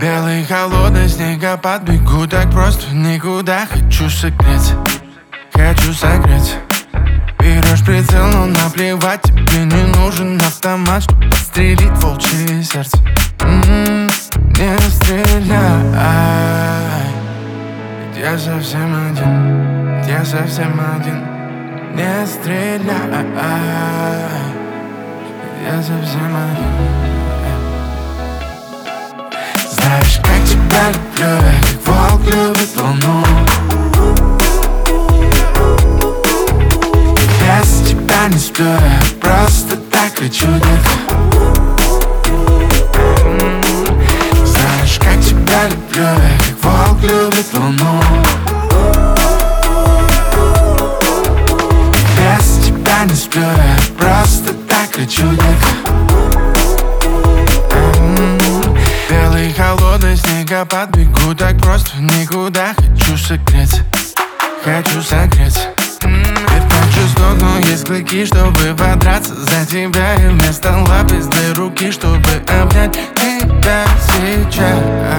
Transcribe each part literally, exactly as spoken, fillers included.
Белый холодный снегопад, бегу так просто никуда. Хочу согреться, хочу согреться. Берешь прицел, но наплевать, тебе не нужен автомат, чтобы подстрелить волчье сердце. М-м, не стреляй, ведь я совсем один, ведь я совсем один. Не стреляй, ведь я совсем один. Знаешь, как тебя люблю, я как волк любит луну. Без тебя не сплю, я просто так хочу, детка. Знаешь, как тебя люблю, я как волк любит луну. Без тебя не сплю, я просто так хочу, детка. Белый холодный снегопад, бегу так просто никуда. Хочу согреться, хочу согреться. Ведь так жестоко, но есть клыки, чтобы подраться за тебя. И вместо лап есть две руки, чтобы обнять тебя сейчас.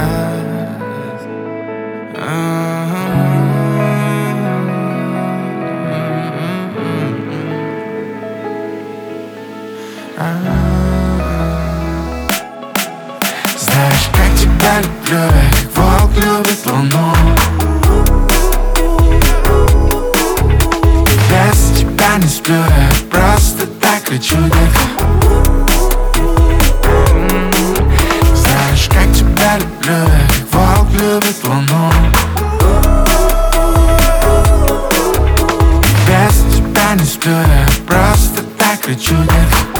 Знаешь, как тебя люблю, я как волк любит луну. Без тебя не сплю, я просто так хочу, детка. Знаешь, как тебя люблю, я как волк любит луну. Без тебя не сплю, я просто так хочу, детка.